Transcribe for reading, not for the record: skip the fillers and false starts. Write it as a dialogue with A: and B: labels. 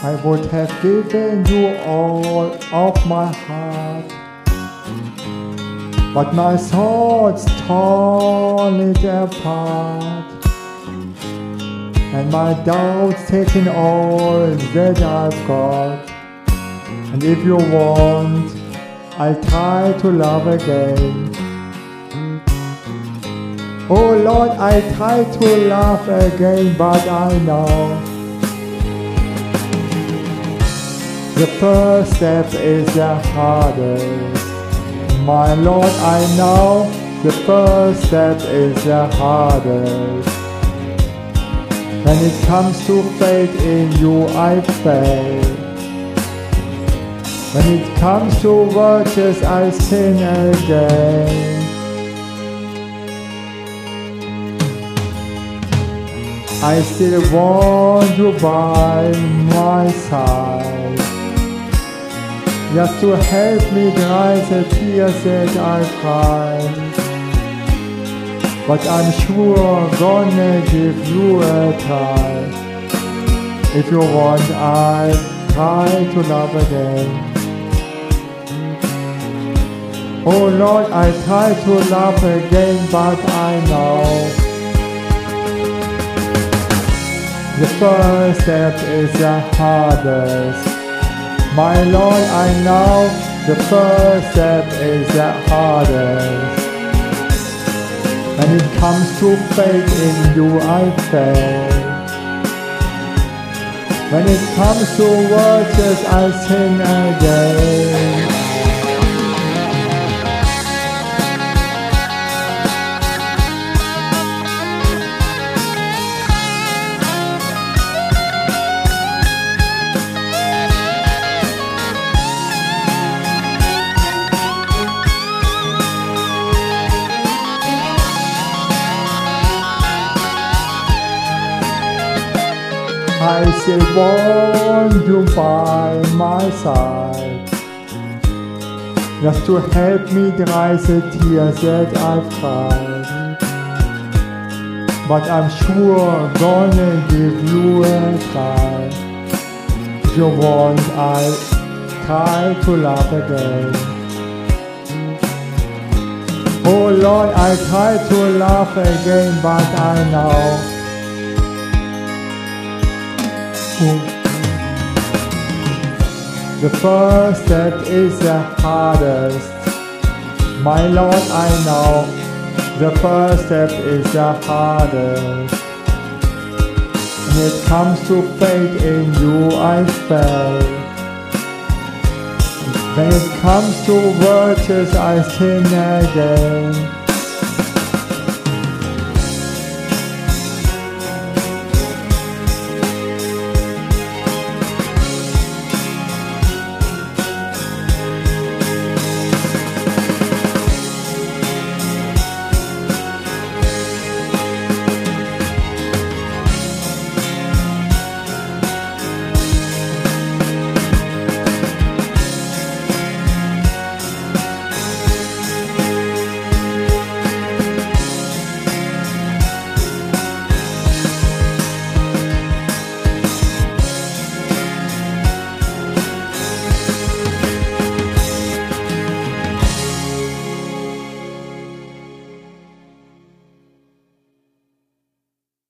A: I would have given you all of my heart, but my thoughts torn it apart, and my doubts taking all that I've got. And if you want, I'll try to love again. Oh Lord, I try to love again, but I know the first step is the hardest. My Lord, I know the first step is the hardest. When it comes to faith in you, I fail. When it comes to virtues, I sin again. I still want you by my side, just to help me dry the tears that I've cried. But I'm sure gonna give you a try. If you want, I'll try to love again. Oh Lord, I try to love again, but I know the first step is the hardest. My Lord, I know the first step is the hardest. When it comes to faith in you, I fail. When it comes to virtues, I sin again. I still want you by my side, just to help me dry the tears that I've cried. But I'm sure gonna give you a try. If you want, I'll try to love again. Oh Lord, I try to love again, but I know the first step is the hardest. My Lord, I know the first step is the hardest. When it comes to faith in you, I fail. When it comes to virtues, I sin again.